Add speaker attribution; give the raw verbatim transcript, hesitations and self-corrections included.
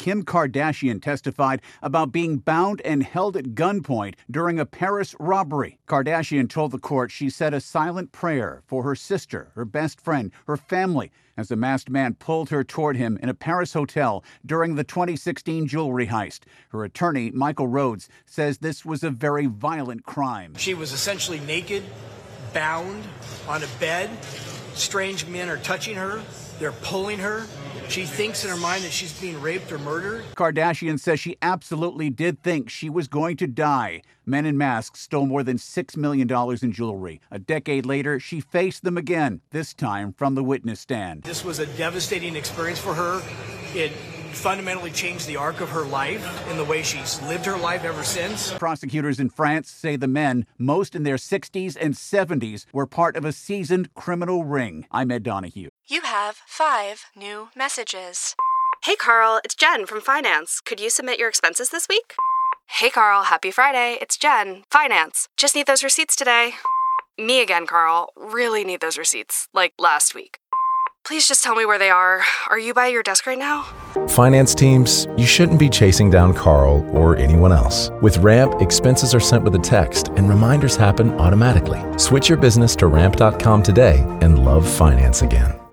Speaker 1: Kim Kardashian testified about being bound and held at gunpoint during a Paris robbery. Kardashian told the court she said a silent prayer for her sister, her best friend, her family, as a masked man pulled her toward him in a Paris hotel during the twenty sixteen jewelry heist. Her attorney, Michael Rhodes, says this was a very violent crime.
Speaker 2: She was essentially naked, bound on a bed. Strange men are touching her. They're pulling her. She thinks in her mind that she's being raped or murdered.
Speaker 1: Kardashian says she absolutely did think she was going to die. Men in masks stole more than six million dollars in jewelry. A decade later, she faced them again, this time from the witness stand.
Speaker 2: This was a devastating experience for her. It fundamentally changed the arc of her life and the way she's lived her life ever since.
Speaker 1: Prosecutors in France say the men, most in their sixties and seventies, were part of a seasoned criminal ring. I'm Ed Donahue.
Speaker 3: You have five new messages.
Speaker 4: Hey, Carl, it's Jen from Finance. Could you submit your expenses this week?
Speaker 3: Hey, Carl, happy Friday. It's Jen, Finance.
Speaker 4: Just need those receipts today.
Speaker 3: Me again, Carl. Really need those receipts, like last week. Please just tell me where they are. Are you by your desk right now?
Speaker 5: Finance teams, you shouldn't be chasing down Carl or anyone else. With Ramp, expenses are sent with a text and reminders happen automatically. Switch your business to ramp dot com today and love finance again.